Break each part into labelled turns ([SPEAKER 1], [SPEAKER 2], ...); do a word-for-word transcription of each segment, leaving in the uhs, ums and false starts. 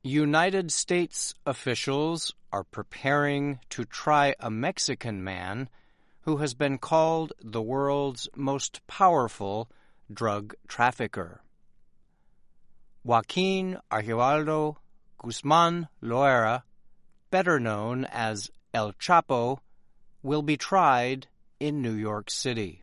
[SPEAKER 1] United States officials are preparing to try a Mexican man who has been called the world's most powerful drug trafficker. Joaquin Archibaldo Guzman Loera, better known as El Chapo, will be tried in New York City.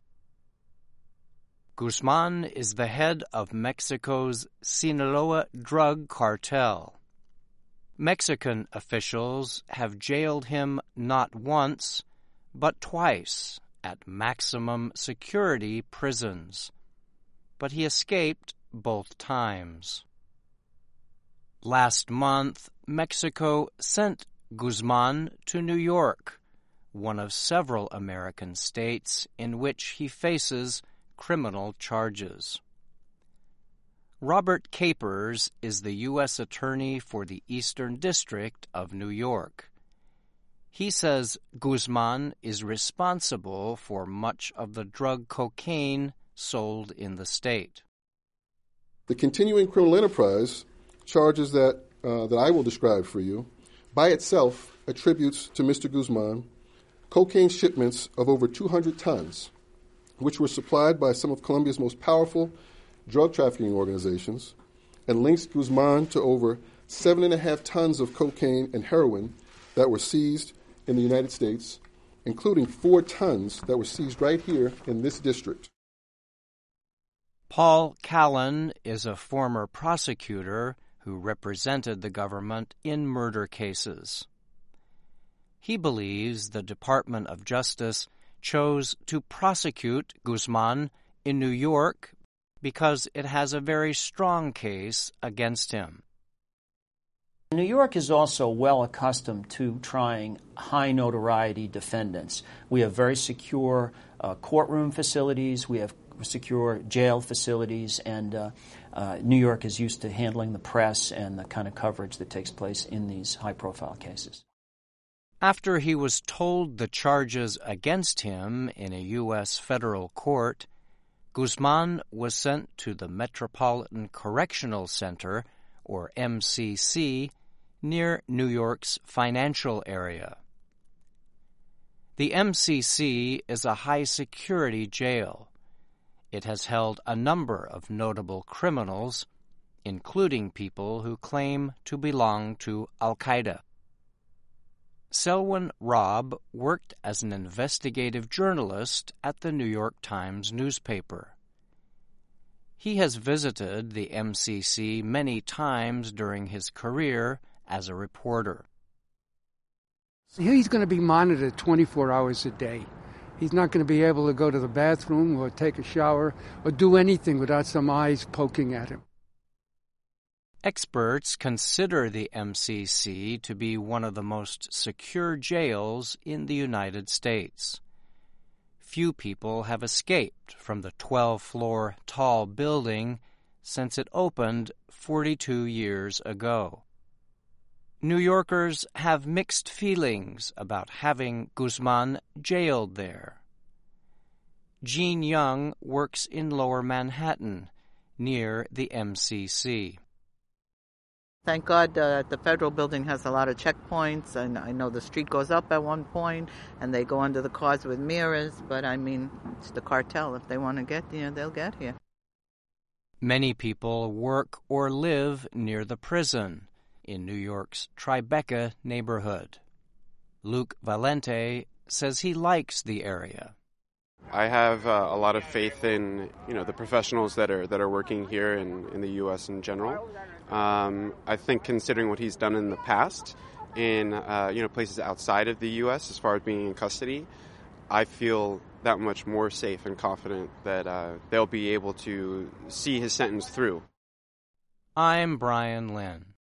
[SPEAKER 1] Guzman is the head of Mexico's Sinaloa drug cartel. Mexican officials have jailed him not once, but twice at maximum security prisons. But he escaped both times. Last month, Mexico sent Guzman to New York, one of several American states in which he faces criminal charges. Robert Capers is the U S Attorney for the Eastern District of New York. He says Guzman is responsible for much of the drug cocaine sold in the state.
[SPEAKER 2] The continuing criminal enterprise charges that, uh, that I will describe for you by itself attributes to Mister Guzman cocaine shipments of over two hundred tons, which were supplied by some of Colombia's most powerful drug trafficking organizations, and links Guzman to over seven and a half tons of cocaine and heroin that were seized in the United States, including four tons that were seized right here in this district.
[SPEAKER 1] Paul Callan is a former prosecutor who represented the government in murder cases. He believes the Department of Justice chose to prosecute Guzman in New York because it has a very strong case against him.
[SPEAKER 3] New York is also well accustomed to trying high notoriety defendants. We have very secure uh, courtroom facilities, we have secure jail facilities, and uh, uh, New York is used to handling the press and the kind of coverage that takes place in these high-profile cases.
[SPEAKER 1] After he was told the charges against him in a U S federal court, Guzman was sent to the Metropolitan Correctional Center, or M C C, near New York's financial area. The M C C is a high-security jail. It has held a number of notable criminals, including people who claim to belong to Al-Qaeda. Selwyn Robb worked as an investigative journalist at the New York Times newspaper. He has visited the M C C many times during his career as a reporter.
[SPEAKER 4] He's going to be monitored twenty-four hours a day. He's not going to be able to go to the bathroom or take a shower or do anything without some eyes poking at him.
[SPEAKER 1] Experts consider the M C C to be one of the most secure jails in the United States. Few people have escaped from the twelve-floor tall building since it opened forty-two years ago. New Yorkers have mixed feelings about having Guzman jailed there. Jean Young works in Lower Manhattan, near the M C C.
[SPEAKER 5] Thank God uh, the federal building has a lot of checkpoints, and I know the street goes up at one point, and they go under the cars with mirrors, but I mean, it's the cartel. If they want to get here, they'll get here.
[SPEAKER 1] Many people work or live near the prison in New York's Tribeca neighborhood. Luke Valente says he likes the area.
[SPEAKER 6] I have uh, a lot of faith in, you know, the professionals that are that are working here in, in the U S in general. Um, I think considering what he's done in the past in uh, you know places outside of the U S as far as being in custody, I feel that much more safe and confident that uh, they'll be able to see his sentence through.
[SPEAKER 1] I'm Brian Lynn.